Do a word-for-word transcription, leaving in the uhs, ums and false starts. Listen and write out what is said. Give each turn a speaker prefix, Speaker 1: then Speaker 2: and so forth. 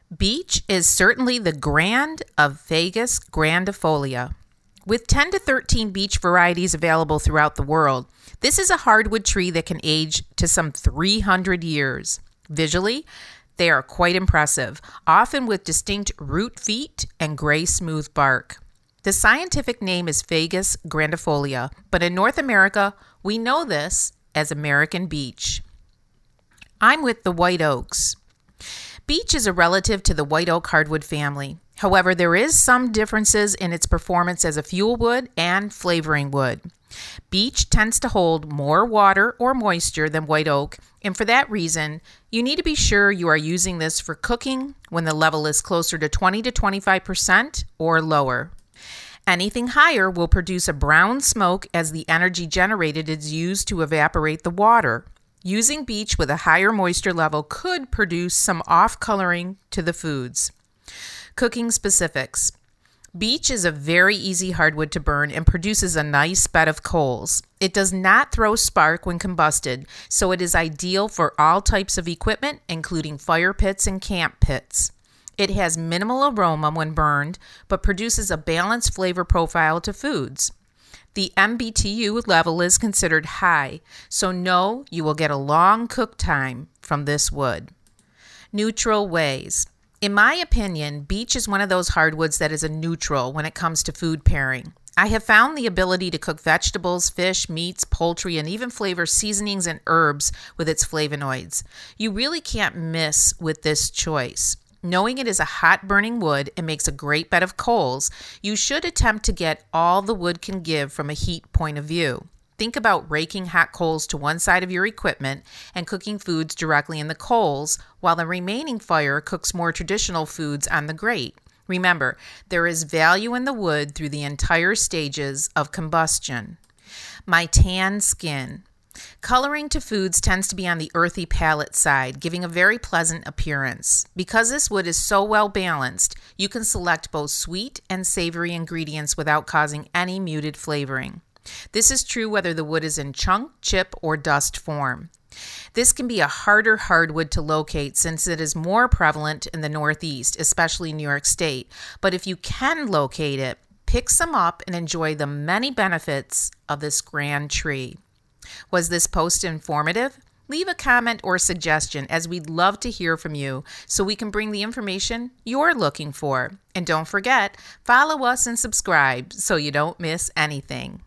Speaker 1: Beech is certainly the grand of Fagus grandifolia. With ten to thirteen beech varieties available throughout the world, this is a hardwood tree that can age to some three hundred years. Visually, they are quite impressive, often with distinct root feet and gray smooth bark. The scientific name is Fagus grandifolia, but in North America, we know this as American beech. I'm with the white oaks. Beech is a relative to the white oak hardwood family. However, there is some differences in its performance as a fuel wood and flavoring wood. Beech tends to hold more water or moisture than white oak, and for that reason, you need to be sure you are using this for cooking when the level is closer to twenty to twenty-five percent or lower. Anything higher will produce a brown smoke as the energy generated is used to evaporate the water. Using beech with a higher moisture level could produce some off-coloring to the foods. Cooking specifics. Beech is a very easy hardwood to burn and produces a nice bed of coals. It does not throw spark when combusted, so it is ideal for all types of equipment, including fire pits and camp pits. It has minimal aroma when burned, but produces a balanced flavor profile to foods. The M B T U level is considered high, so know you will get a long cook time from this wood. Neutral ways. In my opinion, beech is one of those hardwoods that is a neutral when it comes to food pairing. I have found the ability to cook vegetables, fish, meats, poultry, and even flavor seasonings and herbs with its flavonoids. You really can't miss with this choice. Knowing it is a hot burning wood and makes a great bed of coals, you should attempt to get all the wood can give from a heat point of view. Think about raking hot coals to one side of your equipment and cooking foods directly in the coals, while the remaining fire cooks more traditional foods on the grate. Remember, there is value in the wood through the entire stages of combustion. My tan skin. Coloring to foods tends to be on the earthy palette side, giving a very pleasant appearance. Because this wood is so well balanced, you can select both sweet and savory ingredients without causing any muted flavoring. This is true whether the wood is in chunk, chip, or dust form. This can be a harder hardwood to locate since it is more prevalent in the Northeast, especially New York State. But if you can locate it, pick some up and enjoy the many benefits of this grand tree. Was this post informative? Leave a comment or suggestion, as we'd love to hear from you so we can bring the information you're looking for. And don't forget, follow us and subscribe so you don't miss anything.